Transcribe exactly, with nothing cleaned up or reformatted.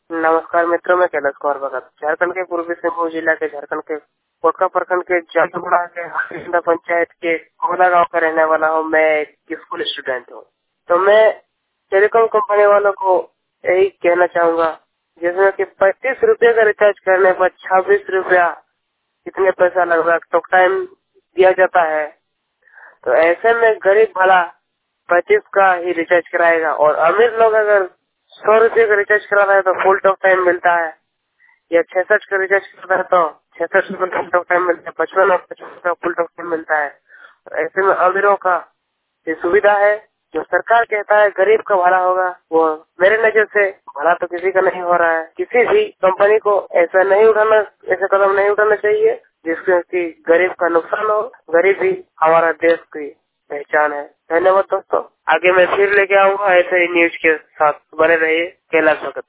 नमस्कार मित्रों, मैं कैलाश कुमार भगत झारखंड के पूर्वी सिंहभूम जिला के झारखंड के कोटका प्रखंड के जलगुड़ा के हरिंदा पंचायत के कोला गांव का रहने वाला हूं। मैं एक स्कूल स्टूडेंट हूं। तो मैं टेलीकॉम कंपनी वालों को यही कहना चाहूंगा, जिसमें कि पैंतीस रुपए का रिचार्ज करने पर छब्बीस रुपया कितने पैसा लगभग टॉक टाइम दिया जाता है। तो ऐसे में गरीब भला पच्चीस का ही रिचार्ज कराएगा और अमीर लोग अगर सौ रुपये का रिचार्ज करा रहे हैं तो फुल टॉक टाइम मिलता है, या छियासठ का रिचार्ज करता है तो छियासठ रुपये का फुल टॉक टाइम मिलता है, पचपन और पचपन का फुल टॉक टाइम मिलता है। तो ऐसे में अमीरों का ये सुविधा है। जो सरकार कहता है गरीब का भला होगा, वो मेरे नजर से भला तो किसी का नहीं हो रहा है। किसी भी कंपनी को ऐसा नहीं उठाना ऐसा कदम नहीं उठाना चाहिए जिससे कि गरीब का नुकसान हो। गरीब ही हमारा देश की पहचान है। धन्यवाद दोस्तों, आगे मैं फिर लेके आऊंगा ऐसे ही न्यूज के साथ। बने रहिए। कैलाश भगत।